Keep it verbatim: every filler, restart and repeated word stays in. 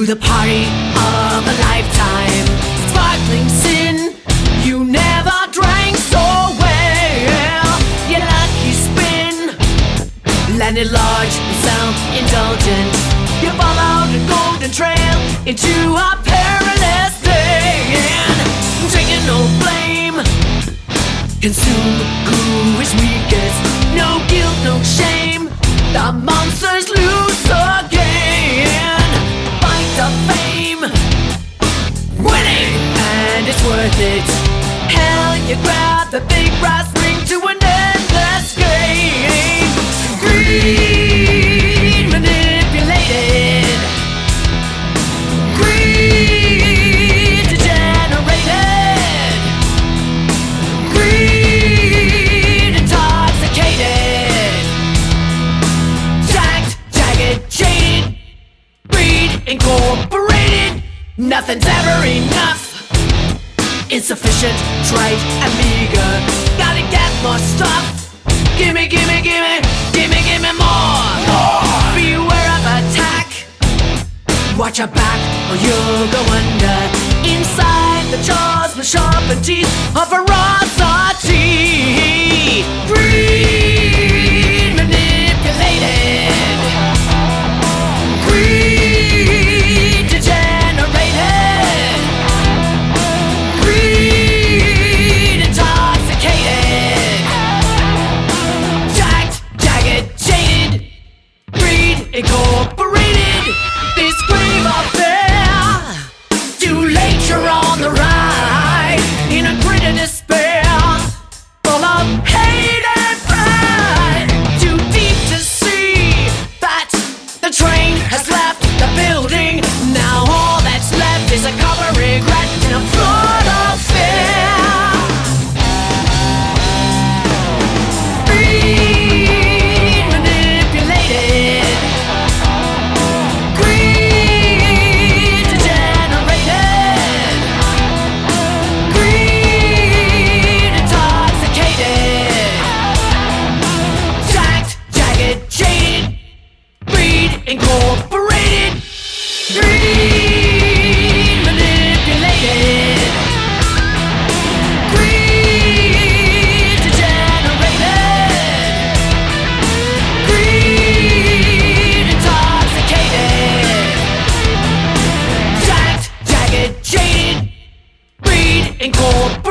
to the party of a lifetime. Sparkling sin, you never drank so well. Your lucky spin landed large and self-indulgent. You followed a golden trail into a perilous land. Taking no blame, consume who is weakest. No guilt, no shame, the monsters lose again. Fight the fame, winning, and it's worth it. Hell, you grab the big brass ring to an endless game. Greed manipulated, greed degenerated, greed intoxicated, jacked, jagged, jaded, greed incorporated. Nothing's ever enough, insufficient, trite, and meager. Gotta get more stuff. Gimme, gimme, gimme, gimme, gimme more. more. Beware of attack. Watch your back or you'll go under. Inside the jaws with sharpened teeth of ferocity. Greed manipulated, greed degenerated, greed intoxicated, jacked, jagged, jaded, greed incorporated. This grave affair, too late, you're on the ride. In a grid of despair, full of hate and pride. Too deep to see that the train has left the building. Now all that's left is a cover regret and a flood of fear. Greed manipulated, greed degenerated, greed intoxicated, jacked, jagged, jaded, greed incorporated, greed manipulated, greed degenerated, greed intoxicated, jacked, jagged, jaded, greed incorporated.